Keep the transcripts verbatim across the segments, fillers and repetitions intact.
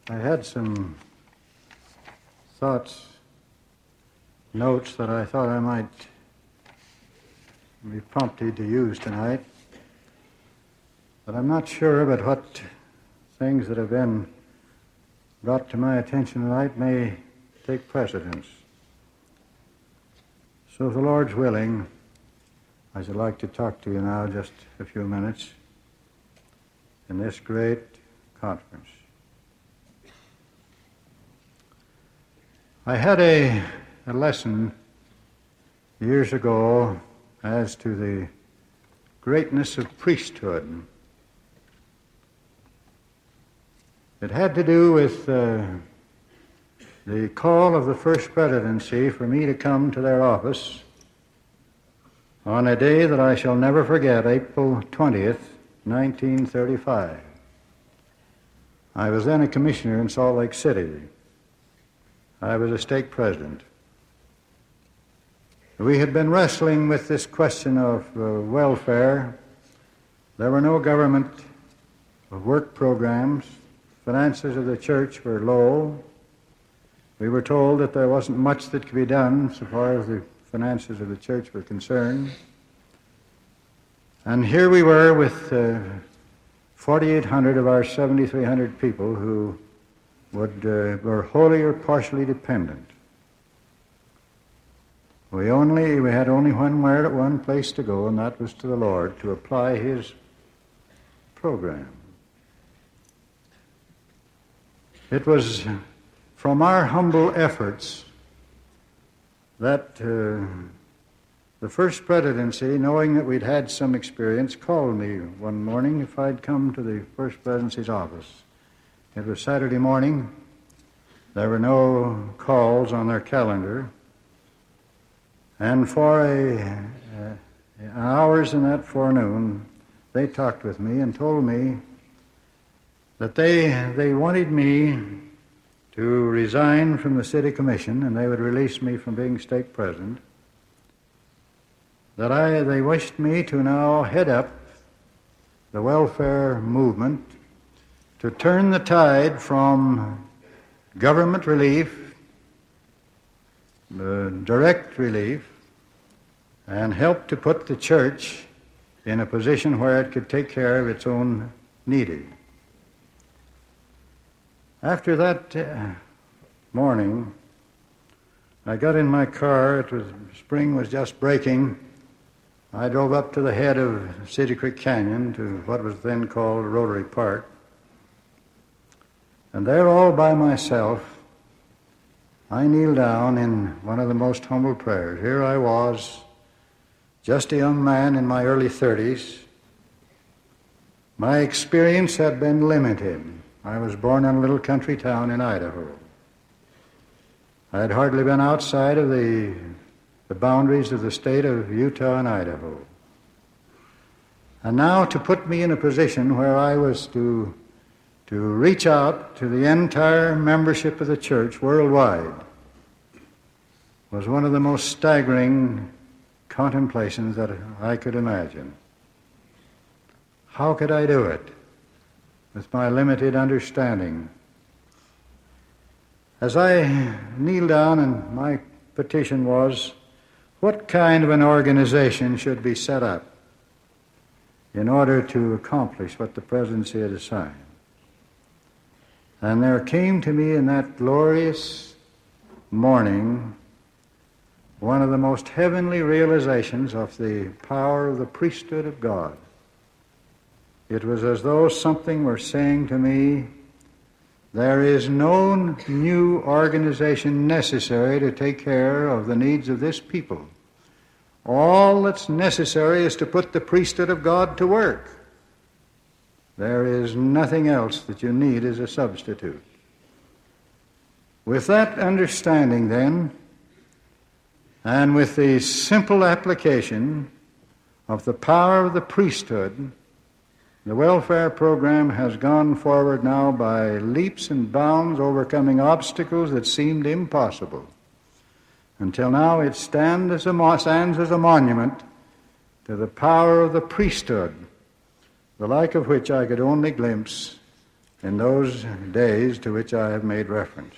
I had some thoughts, notes that I thought I might be prompted to use tonight, but I'm not sure about what things that have been brought to my attention tonight may take precedence. So if the Lord's willing, I should like to talk to you now just a few minutes in this great conference. I had a, a lesson years ago as to the greatness of priesthood. It had to do with uh, the call of the First Presidency for me to come to their office on a day that I shall never forget, April twentieth, nineteen thirty-five. I was then a commissioner in Salt Lake City. I was a stake president. We had been wrestling with this question of uh, welfare. There were no government work programs. Finances of the church were low. We were told that there wasn't much that could be done so far as the finances of the church were concerned. And here we were with uh, forty-eight hundred of our seventy-three hundred people who would uh, were wholly or partially dependent. We only we had only one where one place to go, and that was to the Lord to apply His program. It was from our humble efforts that uh, the First Presidency, knowing that we'd had some experience, called me one morning if I'd come to the First Presidency's office. It was Saturday morning. There were no calls on their calendar. And for a, uh, hours in that forenoon, they talked with me and told me that they they wanted me to resign from the city commission and they would release me from being stake president. That I they wished me to now head up the welfare movement, to turn the tide from government relief, uh, direct relief, and help to put the church in a position where it could take care of its own needy. After that uh, morning, I got in my car. It was spring was just breaking. I drove up to the head of City Creek Canyon to what was then called Rotary Park. And there, all by myself, I kneeled down in one of the most humble prayers. Here I was, just a young man in my early thirties. My experience had been limited. I was born in a little country town in Idaho. I had hardly been outside of the, the boundaries of the state of Utah and Idaho. And now to put me in a position where I was to, to reach out to the entire membership of the church worldwide was one of the most staggering contemplations that I could imagine. How could I do it with my limited understanding? As I kneeled down, and my petition was, what kind of an organization should be set up in order to accomplish what the presidency had assigned? And there came to me in that glorious morning one of the most heavenly realizations of the power of the priesthood of God. It was as though something were saying to me, there is no new organization necessary to take care of the needs of this people. All that's necessary is to put the priesthood of God to work. There is nothing else that you need as a substitute. With that understanding, then, and with the simple application of the power of the priesthood, the welfare program has gone forward now by leaps and bounds, overcoming obstacles that seemed impossible. Until now it stands as a, stands as a monument to the power of the priesthood, the like of which I could only glimpse in those days to which I have made reference.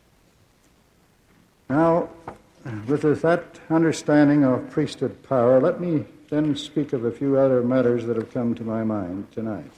Now, with that understanding of priesthood power, let me then speak of a few other matters that have come to my mind tonight.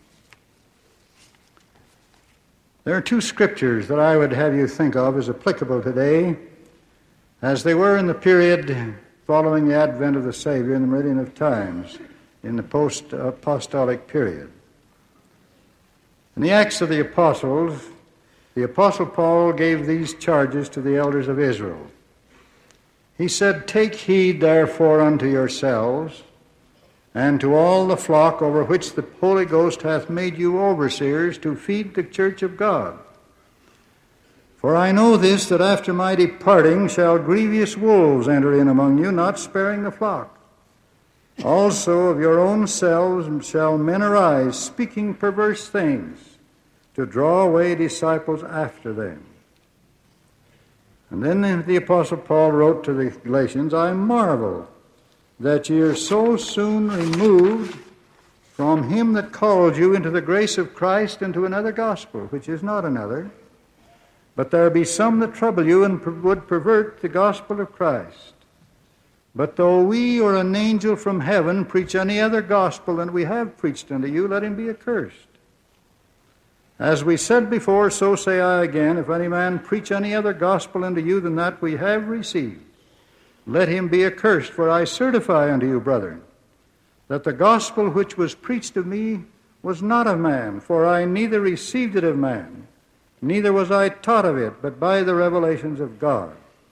There are two scriptures that I would have you think of as applicable today, as they were in the period following the advent of the Savior in the meridian of times, in the post-apostolic period. In the Acts of the Apostles, the Apostle Paul gave these charges to the elders of Israel. He said, "Take heed therefore unto yourselves, and to all the flock over which the Holy Ghost hath made you overseers, to feed the church of God. For I know this, that after my departing shall grievous wolves enter in among you, not sparing the flock. Also of your own selves shall men arise, speaking perverse things, to draw away disciples after them." And then the Apostle Paul wrote to the Galatians, "I marvel that ye are so soon removed from him that called you into the grace of Christ into another gospel, which is not another. But there be some that trouble you and would pervert the gospel of Christ. But though we or an angel from heaven preach any other gospel than we have preached unto you, let him be accursed. As we said before, so say I again, if any man preach any other gospel unto you than that we have received, let him be accursed. For I certify unto you, brethren, that the gospel which was preached of me was not of man, for I neither received it of man, neither was I taught of it, but by the revelations of God."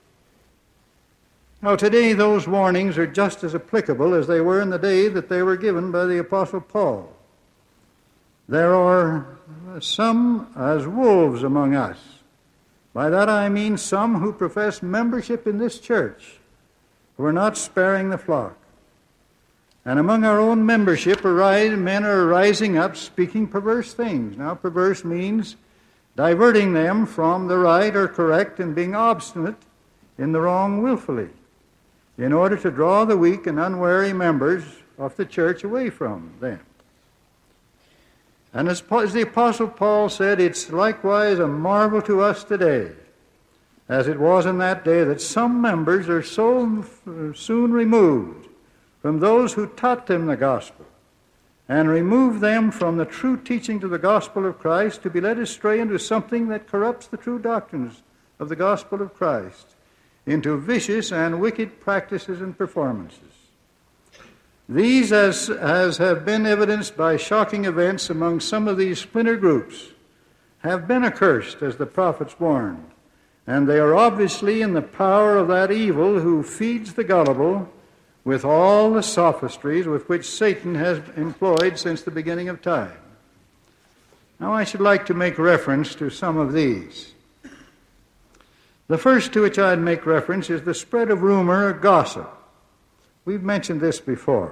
Now today those warnings are just as applicable as they were in the day that they were given by the Apostle Paul. There are some as wolves among us. By that I mean some who profess membership in this church, who are not sparing the flock. And among our own membership, arise, men are rising up speaking perverse things. Now, perverse means diverting them from the right or correct and being obstinate in the wrong willfully, in order to draw the weak and unwary members of the church away from them. And as, as the Apostle Paul said, it's likewise a marvel to us today, as it was in that day, that some members are so soon removed from those who taught them the gospel, and remove them from the true teaching to the gospel of Christ, to be led astray into something that corrupts the true doctrines of the gospel of Christ, into vicious and wicked practices and performances. These, as, as have been evidenced by shocking events among some of these splinter groups, have been accursed, as the prophets warned, and they are obviously in the power of that evil who feeds the gullible with all the sophistries with which Satan has employed since the beginning of time. Now I should like to make reference to some of these. The first to which I'd make reference is the spread of rumor or gossip. We've mentioned this before.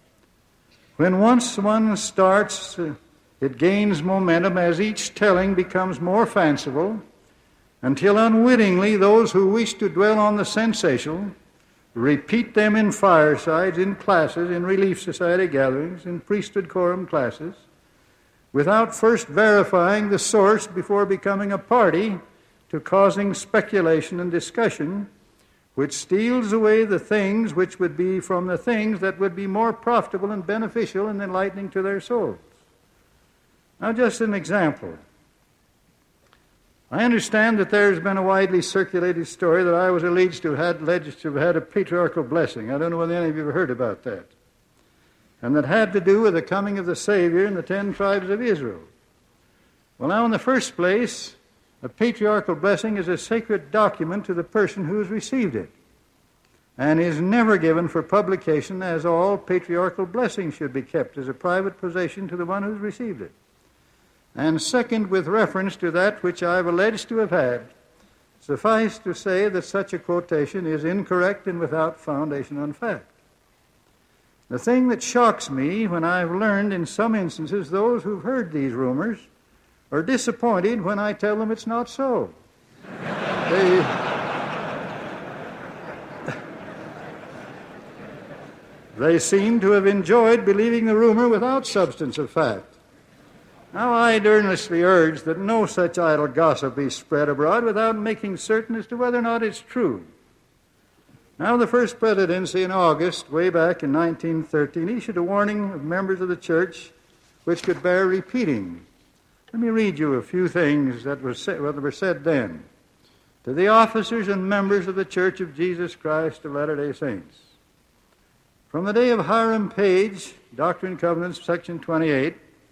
When once one starts, uh, it gains momentum as each telling becomes more fanciful, until unwittingly those who wish to dwell on the sensational repeat them in firesides, in classes, in relief society gatherings, in priesthood quorum classes, without first verifying the source before becoming a party to causing speculation and discussion, which steals away the things which would be from the things that would be more profitable and beneficial and enlightening to their souls. Now, just an example. I understand that there's been a widely circulated story that I was alleged to have had, alleged to have had a patriarchal blessing. I don't know whether any of you have heard about that. And that had to do with the coming of the Savior and the ten tribes of Israel. Well, now, in the first place, a patriarchal blessing is a sacred document to the person who has received it, and is never given for publication, as all patriarchal blessings should be kept as a private possession to the one who has received it. And second, with reference to that which I have alleged to have had, suffice to say that such a quotation is incorrect and without foundation on fact. The thing that shocks me when I've learned in some instances those who've heard these rumors are disappointed when I tell them it's not so. they, they seem to have enjoyed believing the rumor without substance of fact. Now I earnestly urge that no such idle gossip be spread abroad without making certain as to whether or not it's true. Now the first presidency in August, way back in nineteen thirteen, issued a warning of members of the church which could bear repeating. Let me read you a few things that were said, that were said then. To the officers and members of the Church of Jesus Christ of Latter-day Saints. From the day of Hiram Page, Doctrine and Covenants, section twenty-eight,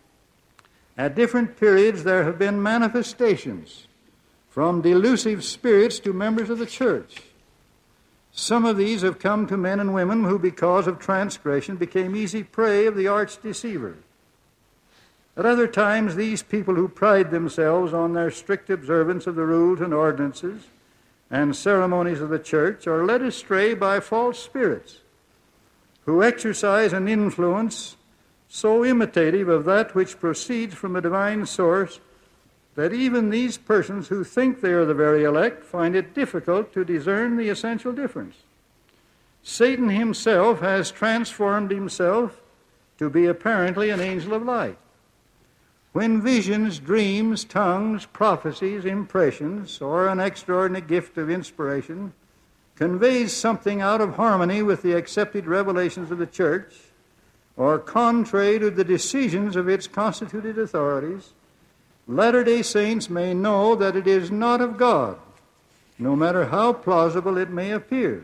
at different periods there have been manifestations from delusive spirits to members of the church. Some of these have come to men and women who, because of transgression, became easy prey of the arch deceiver. At other times, these people who pride themselves on their strict observance of the rules and ordinances and ceremonies of the church are led astray by false spirits who exercise an influence so imitative of that which proceeds from a divine source that even these persons who think they are the very elect find it difficult to discern the essential difference. Satan himself has transformed himself to be apparently an angel of light. When visions, dreams, tongues, prophecies, impressions, or an extraordinary gift of inspiration conveys something out of harmony with the accepted revelations of the church, or contrary to the decisions of its constituted authorities, Latter-day Saints may know that it is not of God, no matter how plausible it may appear.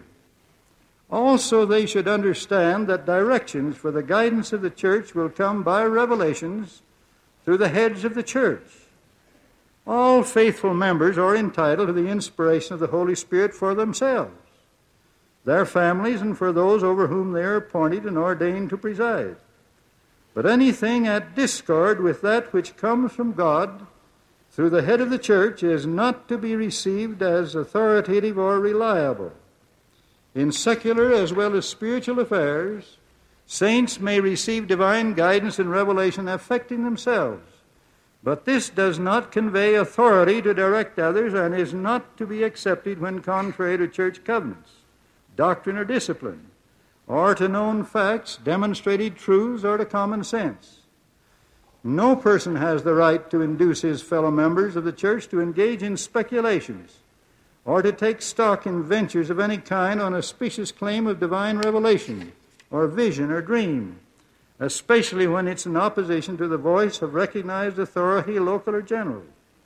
Also, they should understand that directions for the guidance of the church will come by revelations through the heads of the church. All faithful members are entitled to the inspiration of the Holy Spirit for themselves, their families, and for those over whom they are appointed and ordained to preside. But anything at discord with that which comes from God through the head of the church is not to be received as authoritative or reliable. In secular as well as spiritual affairs, saints may receive divine guidance and revelation affecting themselves, but this does not convey authority to direct others and is not to be accepted when contrary to church covenants, doctrine or discipline, or to known facts, demonstrated truths, or to common sense. No person has the right to induce his fellow members of the church to engage in speculations or to take stock in ventures of any kind on a specious claim of divine revelation or vision or dream, especially when it's in opposition to the voice of recognized authority, local or general.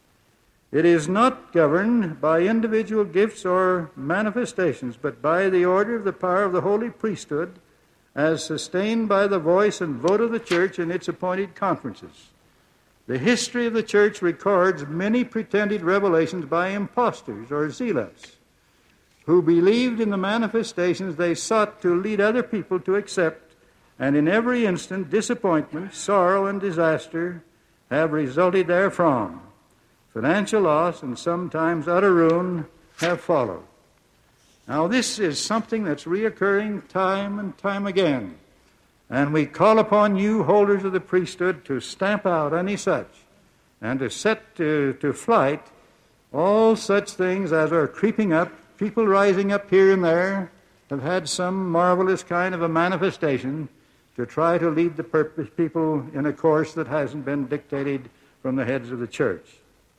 It is not governed by individual gifts or manifestations, but by the order of the power of the holy priesthood, as sustained by the voice and vote of the church in its appointed conferences. The history of the church records many pretended revelations by impostors or zealots who believed in the manifestations they sought to lead other people to accept, and in every instant disappointment, sorrow, and disaster have resulted therefrom. Financial loss and sometimes utter ruin have followed. Now, this is something that's reoccurring time and time again. And we call upon you, holders of the priesthood, to stamp out any such and to set to, to flight all such things as are creeping up. People rising up here and there have had some marvelous kind of a manifestation to try to lead the purpose, people in a course that hasn't been dictated from the heads of the church.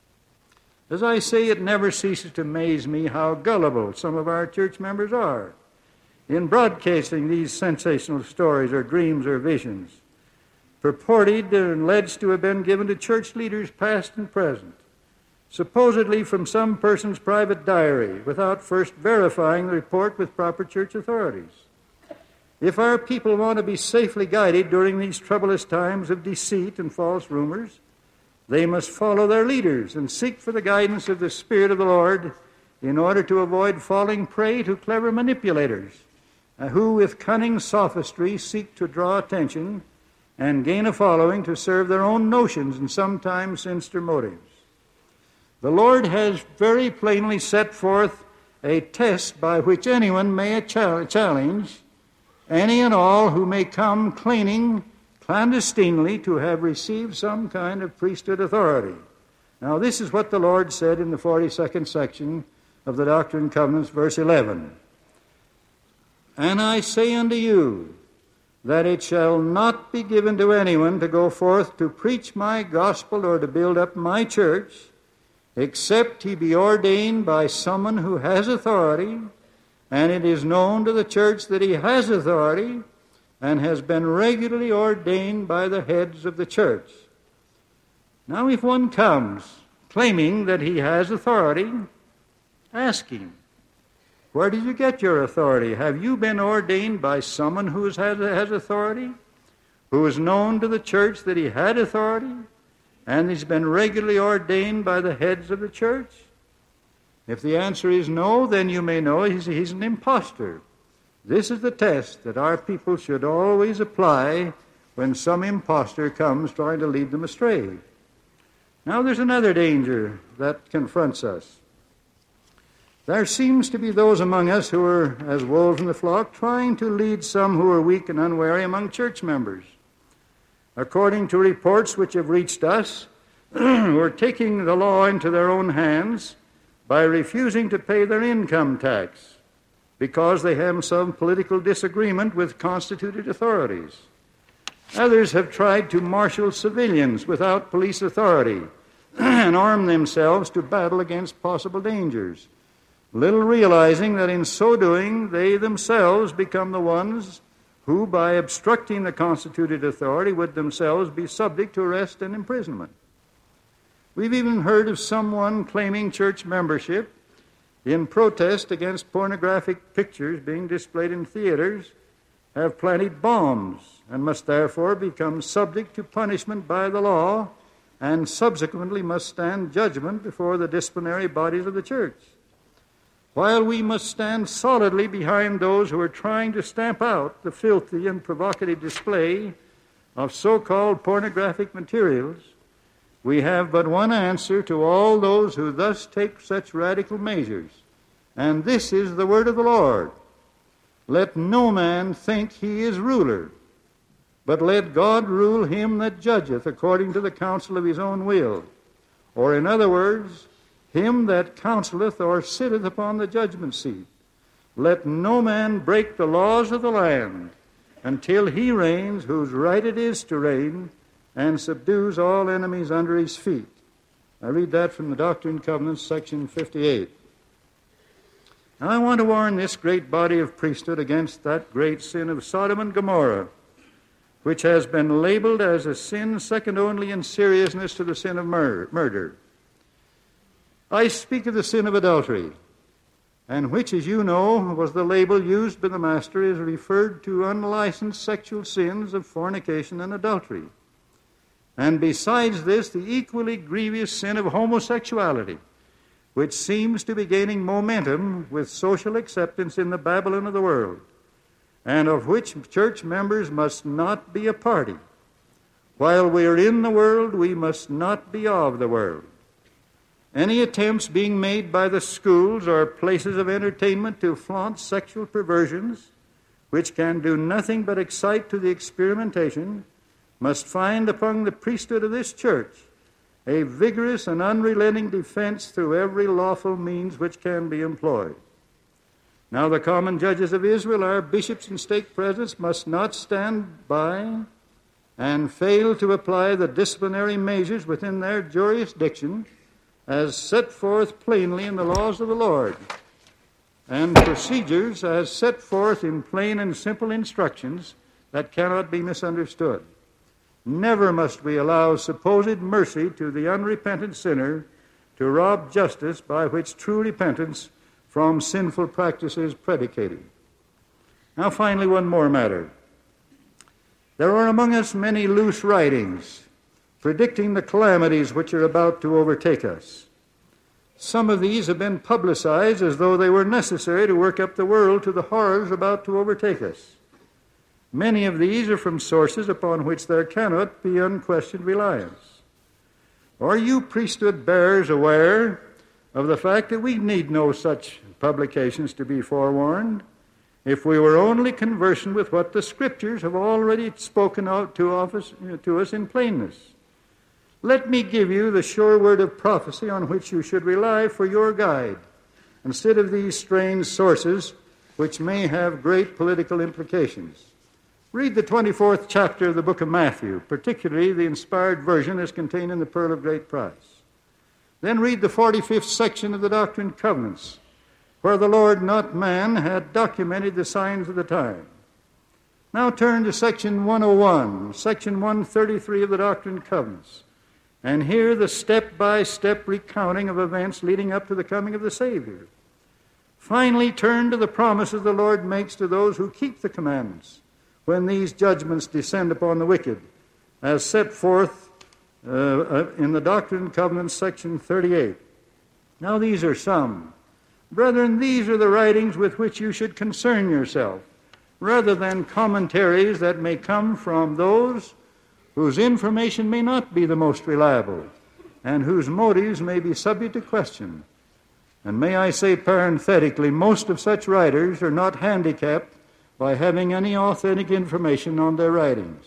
As I say, it never ceases to amaze me how gullible some of our church members are in broadcasting these sensational stories or dreams or visions, purported and alleged to have been given to church leaders past and present, supposedly from some person's private diary, without first verifying the report with proper church authorities. If our people want to be safely guided during these troublous times of deceit and false rumors, they must follow their leaders and seek for the guidance of the Spirit of the Lord in order to avoid falling prey to clever manipulators uh, who, with cunning sophistry, seek to draw attention and gain a following to serve their own notions and sometimes sinister motives. The Lord has very plainly set forth a test by which anyone may challenge any and all who may come claiming clandestinely to have received some kind of priesthood authority. Now, this is what the Lord said in the forty-second section of the Doctrine and Covenants, verse eleven. And I say unto you, that it shall not be given to anyone to go forth to preach my gospel or to build up my church, except he be ordained by someone who has authority, and it is known to the church that he has authority and has been regularly ordained by the heads of the church. Now, if one comes claiming that he has authority, ask him, where did you get your authority? Have you been ordained by someone who has, has authority, who is known to the church that he had authority, and he's been regularly ordained by the heads of the church? If the answer is no, then you may know he's, he's an impostor. This is the test that our people should always apply when some impostor comes trying to lead them astray. Now there's another danger that confronts us. There seems to be those among us who are, as wolves in the flock, trying to lead some who are weak and unwary among church members. According to reports which have reached us, who are taking the law into their own hands by refusing to pay their income tax because they have some political disagreement with constituted authorities. Others have tried to marshal civilians without police authority and arm themselves to battle against possible dangers, little realizing that in so doing they themselves become the ones who, by obstructing the constituted authority, would themselves be subject to arrest and imprisonment. We've even heard of someone claiming church membership in protest against pornographic pictures being displayed in theaters, have planted bombs, and must therefore become subject to punishment by the law, and subsequently must stand judgment before the disciplinary bodies of the church. While we must stand solidly behind those who are trying to stamp out the filthy and provocative display of so-called pornographic materials, we have but one answer to all those who thus take such radical measures, and this is the word of the Lord. Let no man think he is ruler, but let God rule him that judgeth according to the counsel of his own will. Or in other words, him that counseleth or sitteth upon the judgment seat. Let no man break the laws of the land until he reigns whose right it is to reign, and subdues all enemies under his feet. I read that from the Doctrine and Covenants, section fifty-eight. Now I want to warn this great body of priesthood against that great sin of Sodom and Gomorrah, which has been labeled as a sin second only in seriousness to the sin of mur- murder. I speak of the sin of adultery, and which, as you know, was the label used by the Master as referred to unlicensed sexual sins of fornication and adultery. And besides this, the equally grievous sin of homosexuality, which seems to be gaining momentum with social acceptance in the Babylon of the world, and of which church members must not be a party. While we are in the world, we must not be of the world. Any attempts being made by the schools or places of entertainment to flaunt sexual perversions, which can do nothing but excite to the experimentation, must find upon the priesthood of this church a vigorous and unrelenting defense through every lawful means which can be employed. Now the common judges of Israel, our bishops and stake presidents, must not stand by and fail to apply the disciplinary measures within their jurisdiction as set forth plainly in the laws of the Lord, and procedures as set forth in plain and simple instructions that cannot be misunderstood. Never must we allow supposed mercy to the unrepentant sinner to rob justice by which true repentance from sinful practice is predicated. Now finally, one more matter. There are among us many loose writings predicting the calamities which are about to overtake us. Some of these have been publicized as though they were necessary to work up the world to the horrors about to overtake us. Many of these are from sources upon which there cannot be unquestioned reliance. Are you priesthood bearers aware of the fact that we need no such publications to be forewarned, if we were only conversant with what the Scriptures have already spoken out to, office, to us in plainness? Let me give you the sure word of prophecy on which you should rely for your guide, instead of these strange sources which may have great political implications. Read the twenty-fourth chapter of the book of Matthew, particularly the inspired version as contained in the Pearl of Great Price. Then read the forty-fifth section of the Doctrine and Covenants, where the Lord, not man, had documented the signs of the time. Now turn to section one oh one, section one thirty-three of the Doctrine and Covenants, and hear the step-by-step recounting of events leading up to the coming of the Savior. Finally, turn to the promises the Lord makes to those who keep the commandments when these judgments descend upon the wicked, as set forth uh, in the Doctrine and Covenants, section thirty-eight. Now these are some. Brethren, these are the writings with which you should concern yourself, rather than commentaries that may come from those whose information may not be the most reliable, and whose motives may be subject to question. And may I say parenthetically, most of such writers are not handicapped by having any authentic information on their writings.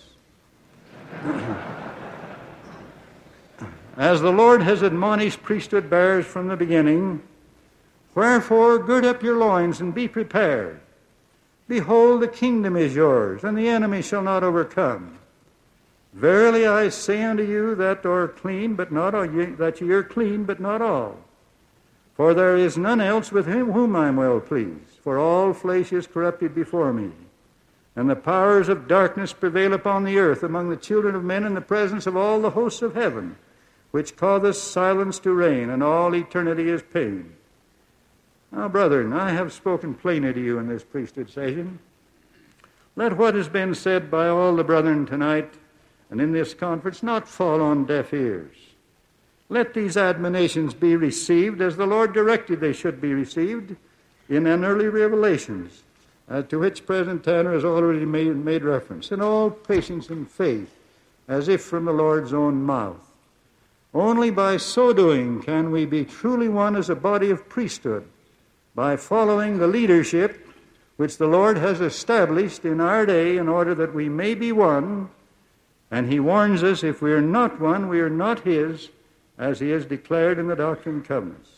As the Lord has admonished priesthood bearers from the beginning, wherefore gird up your loins and be prepared. Behold, the kingdom is yours, and the enemy shall not overcome. Verily I say unto you that are clean, but not all, that ye are clean, but not all. For there is none else with him whom I am well pleased. For all flesh is corrupted before me, and the powers of darkness prevail upon the earth among the children of men in the presence of all the hosts of heaven, which causeth silence to reign, and all eternity is pain. Now, brethren, I have spoken plainly to you in this priesthood session. Let what has been said by all the brethren tonight and in this conference not fall on deaf ears. Let these admonitions be received as the Lord directed they should be received in an early revelations, uh, to which President Tanner has already made, made reference, in all patience and faith, as if from the Lord's own mouth. Only by so doing can we be truly one as a body of priesthood, by following the leadership which the Lord has established in our day in order that we may be one, and he warns us if we are not one, we are not his, as he has declared in the Doctrine and Covenants.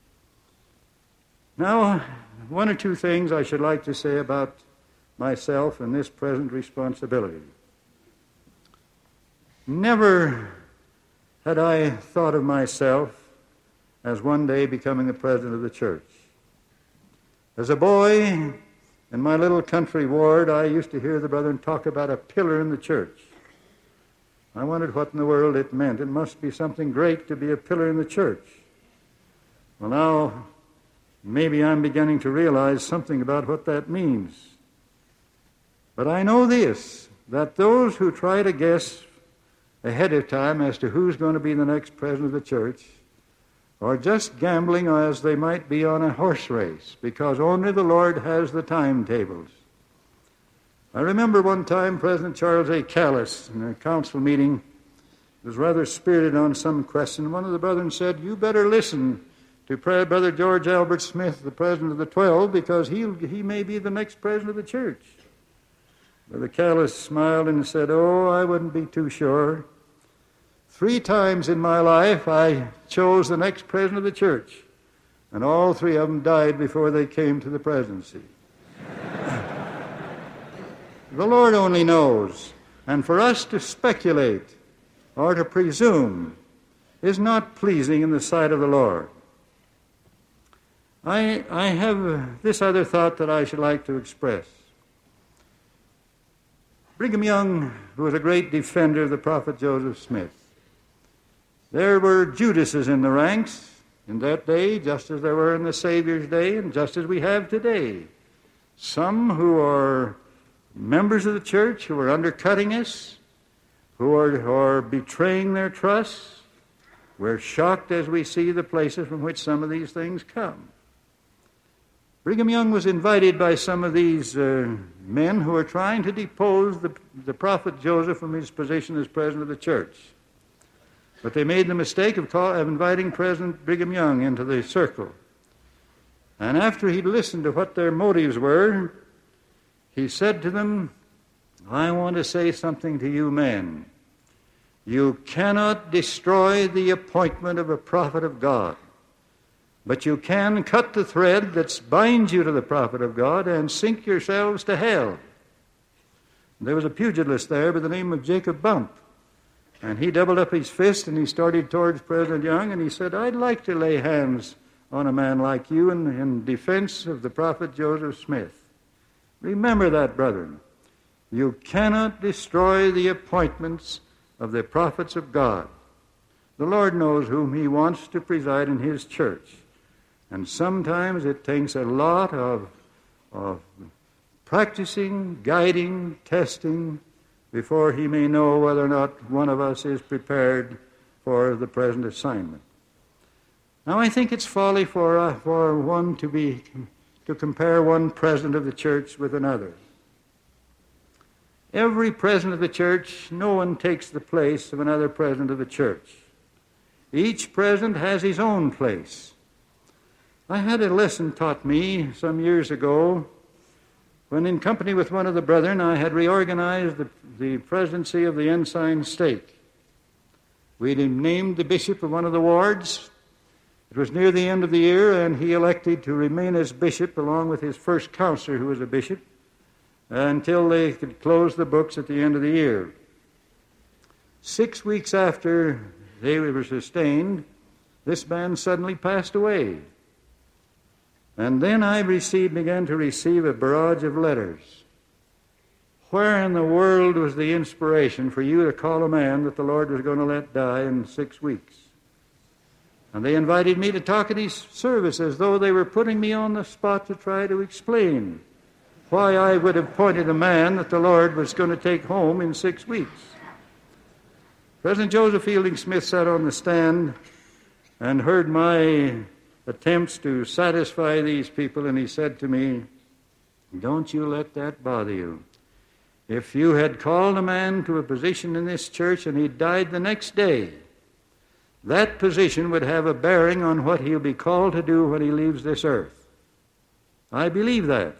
Now, one or two things I should like to say about myself and this present responsibility. Never had I thought of myself as one day becoming the president of the church. As a boy in my little country ward, I used to hear the brethren talk about a pillar in the church. I wondered what in the world it meant. It must be something great to be a pillar in the church. Well, now, maybe I'm beginning to realize something about what that means. But I know this, that those who try to guess ahead of time as to who's going to be the next president of the church are just gambling as they might be on a horse race, because only the Lord has the timetables. I remember one time President Charles A. Callis, in a council meeting, was rather spirited on some question. One of the brethren said, "You better listen to Brother George Albert Smith, the president of the Twelve, because he he may be the next president of the church." Brother Callis smiled and said, "Oh, I wouldn't be too sure. Three times in my life I chose the next president of the church, and all three of them died before they came to the presidency." The Lord only knows, and for us to speculate or to presume is not pleasing in the sight of the Lord. I, I have this other thought that I should like to express. Brigham Young was a great defender of the prophet Joseph Smith. There were Judases in the ranks in that day, just as there were in the Savior's day, and just as we have today. Some who are members of the church who are undercutting us, who are, who are betraying their trust. We're shocked as we see the places from which some of these things come. Brigham Young was invited by some of these uh, men who are trying to depose the, the prophet Joseph from his position as president of the church. But they made the mistake of, call, of inviting President Brigham Young into the circle. And after he'd listened to what their motives were, he said to them, "I want to say something to you men. You cannot destroy the appointment of a prophet of God, but you can cut the thread that binds you to the prophet of God and sink yourselves to hell. There was a pugilist there by the name of Jacob Bump, and he doubled up his fist and he started towards President Young, and he said, "I'd like to lay hands on a man like you in, in defense of the prophet Joseph Smith." Remember that, brethren. You cannot destroy the appointments of the prophets of God. The Lord knows whom He wants to preside in His church. And sometimes it takes a lot of, of practicing, guiding, testing, before He may know whether or not one of us is prepared for the present assignment. Now, I think it's folly for, uh, for one to be to compare one president of the church with another. Every president of the church, no one takes the place of another president of the church. Each president has his own place. I had a lesson taught me some years ago when, in company with one of the brethren, I had reorganized the, the presidency of the Ensign Stake. We'd named the bishop of one of the wards. It was near the end of the year, and he elected to remain as bishop along with his first counselor, who was a bishop, until they could close the books at the end of the year. Six weeks after they were sustained, this man suddenly passed away. And then I received, began to receive a barrage of letters. Where in the world was the inspiration for you to call a man that the Lord was going to let die in six weeks? And they invited me to talk at his service as though they were putting me on the spot to try to explain why I would have appointed a man that the Lord was going to take home in six weeks. President Joseph Fielding Smith sat on the stand and heard my attempts to satisfy these people, and he said to me, "Don't you let that bother you. If you had called a man to a position in this church and he died the next day, that position would have a bearing on what he'll be called to do when he leaves this earth." I believe that.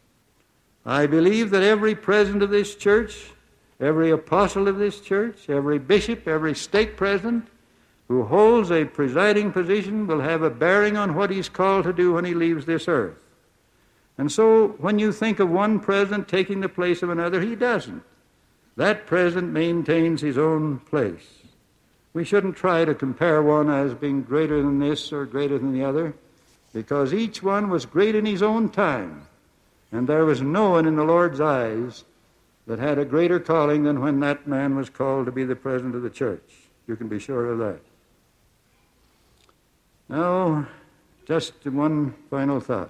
I believe that every president of this church, every apostle of this church, every bishop, every stake president who holds a presiding position will have a bearing on what he's called to do when he leaves this earth. And so when you think of one president taking the place of another, he doesn't. That president maintains his own place. We shouldn't try to compare one as being greater than this or greater than the other, because each one was great in his own time, and there was no one in the Lord's eyes that had a greater calling than when that man was called to be the president of the church. You can be sure of that. Now, just one final thought.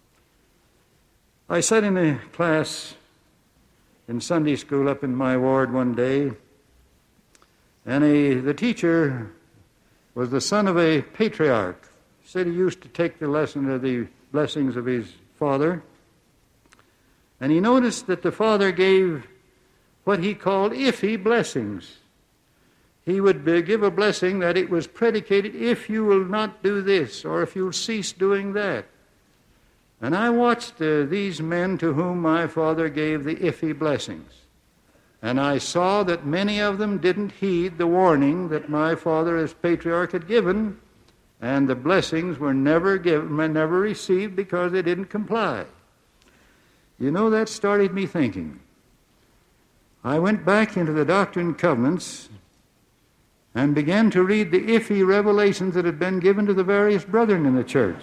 I sat in a class in Sunday school up in my ward one day, and a, the teacher was the son of a patriarch. He said he used to take the lesson of the blessings of his father, and he noticed that the father gave what he called iffy blessings. He would give a blessing that it was predicated, if you will not do this, or if you'll cease doing that. And I watched uh, these men to whom my father gave the iffy blessings. And I saw that many of them didn't heed the warning that my father as patriarch had given, and the blessings were never given, never received because they didn't comply. You know, that started me thinking. I went back into the Doctrine and Covenants and began to read the iffy revelations that had been given to the various brethren in the church.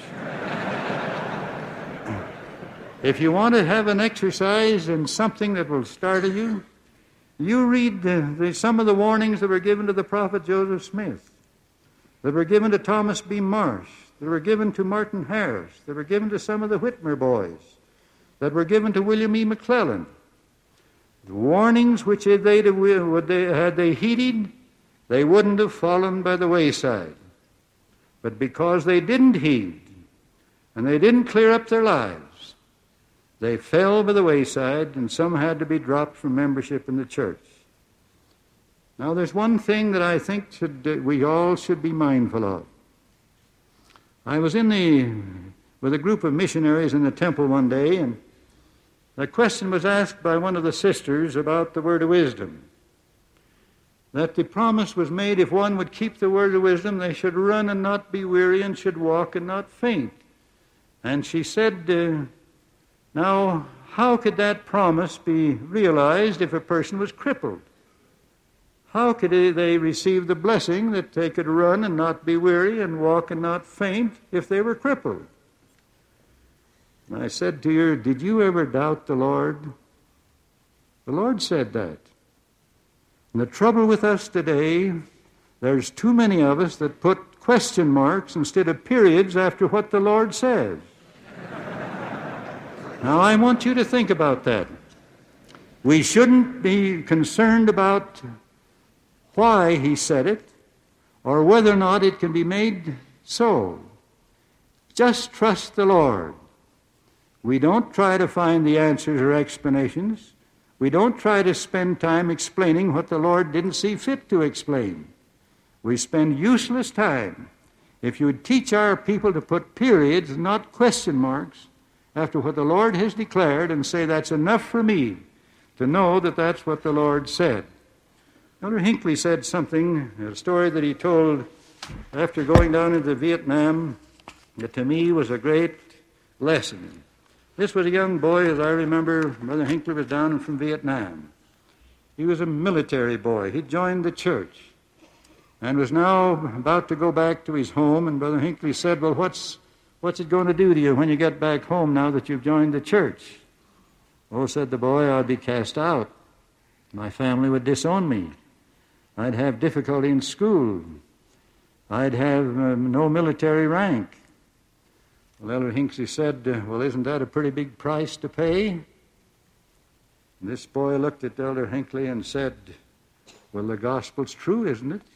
If you want to have an exercise and something that will startle you, you read the, the, some of the warnings that were given to the prophet Joseph Smith, that were given to Thomas B. Marsh, that were given to Martin Harris, that were given to some of the Whitmer boys, that were given to William E. McClellan. The warnings which if they'd have, would they, had they heeded, they wouldn't have fallen by the wayside. But because they didn't heed, and they didn't clear up their lives, they fell by the wayside, and some had to be dropped from membership in the church. Now, there's one thing that I think should, we all should be mindful of. I was in the with a group of missionaries in the temple one day, and a question was asked by one of the sisters about the word of wisdom. That the promise was made, if one would keep the word of wisdom, they should run and not be weary, and should walk and not faint. And she said, uh, now, how could that promise be realized if a person was crippled? How could they receive the blessing that they could run and not be weary and walk and not faint if they were crippled? And I said to her, did you ever doubt the Lord? The Lord said that. And the trouble with us today, there's too many of us that put question marks instead of periods after what the Lord says. Now, I want you to think about that. We shouldn't be concerned about why he said it or whether or not it can be made so. Just trust the Lord. We don't try to find the answers or explanations. We don't try to spend time explaining what the Lord didn't see fit to explain. We spend useless time. If you would teach our people to put periods, not question marks, after what the Lord has declared and say, that's enough for me to know that that's what the Lord said. Elder Hinckley said something, a story that he told after going down into Vietnam, that to me was a great lesson. This was a young boy, as I remember, Brother Hinckley was down from Vietnam. He was a military boy. He joined the church and was now about to go back to his home, and Brother Hinckley said, well, what's What's it going to do to you when you get back home now that you've joined the church? Oh, said the boy, I'd be cast out. My family would disown me. I'd have difficulty in school. I'd have um, no military rank. Well, Elder Hinckley said, uh, well, isn't that a pretty big price to pay? And this boy looked at Elder Hinckley and said, well, the gospel's true, isn't it?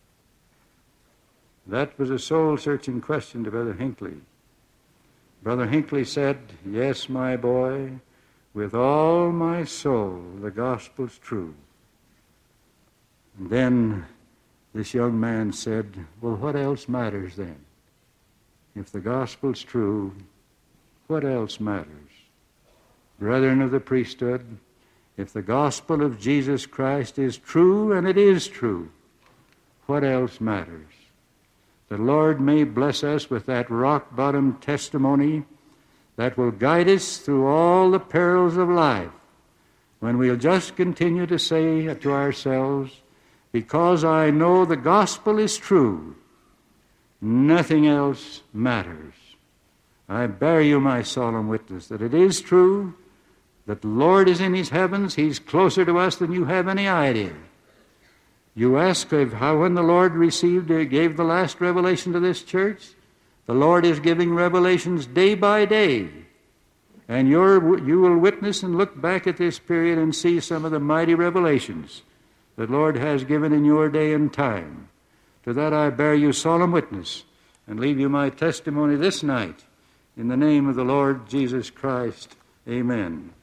That was a soul-searching question to Brother Hinckley. Brother Hinckley said, yes, my boy, with all my soul, the gospel's true. And then this young man said, well, what else matters then? If the gospel's true, what else matters? Brethren of the priesthood, if the gospel of Jesus Christ is true, and it is true, what else matters? The Lord may bless us with that rock-bottom testimony that will guide us through all the perils of life, when we'll just continue to say to ourselves, because I know the gospel is true, nothing else matters. I bear you my solemn witness that it is true, that the Lord is in his heavens. He's closer to us than you have any idea. You ask of how when the Lord received, uh, gave the last revelation to this church. The Lord is giving revelations day by day. And you're, you will witness and look back at this period and see some of the mighty revelations that the Lord has given in your day and time. To that I bear you solemn witness and leave you my testimony this night. In the name of the Lord Jesus Christ, amen.